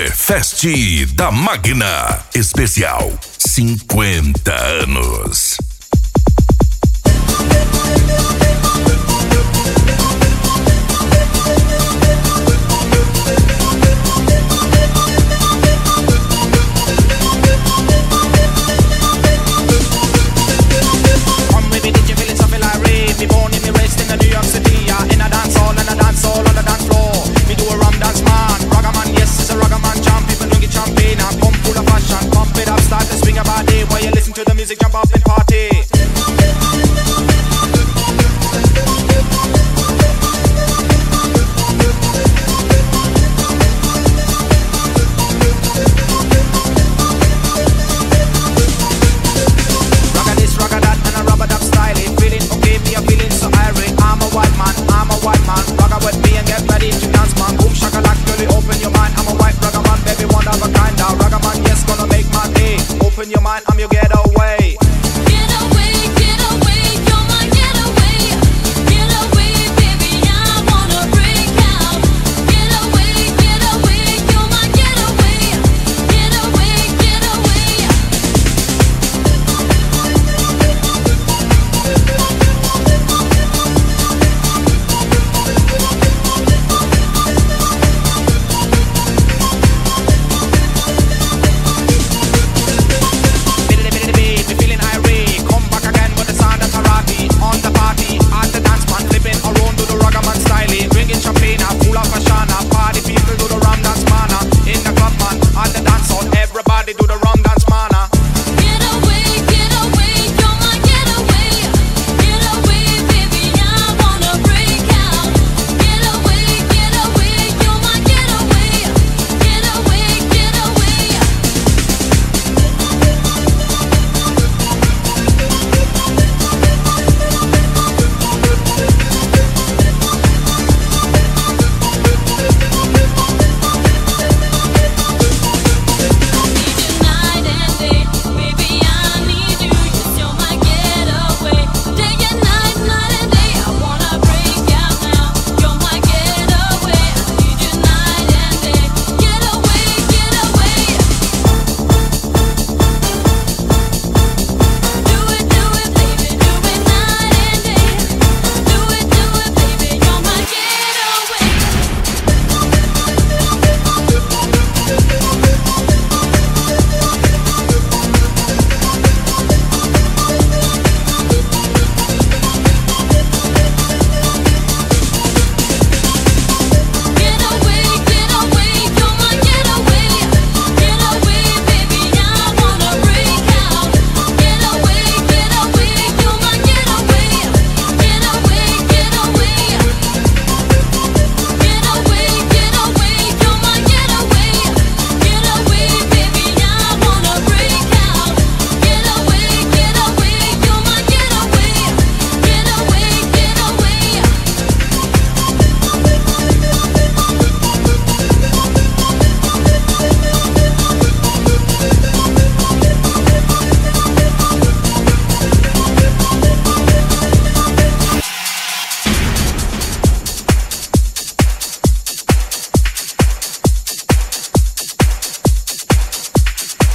Fest da Magna. Especial 50 anos. To the music, jump up and party. Rocka this, rocka that, and a rubber dub style. Feeling okay, me a feeling so irate. I'm a white man, rocka with me and get ready to dance, man. Boom shakalak, girlie, open your mind. I'm a white rugga man, baby, one of a kind. Now rugga man, yes, gonna make my day. Open your mind, I'm your getaway.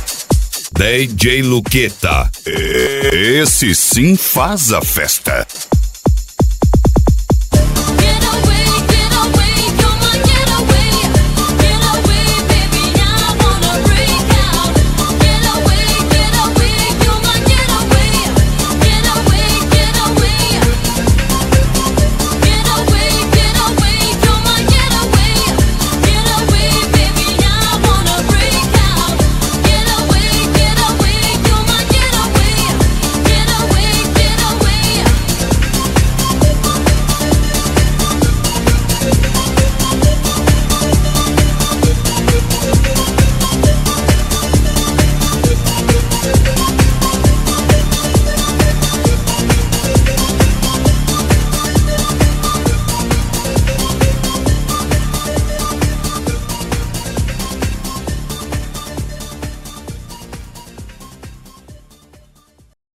DJ Luqueta. Esse sim faz a festa.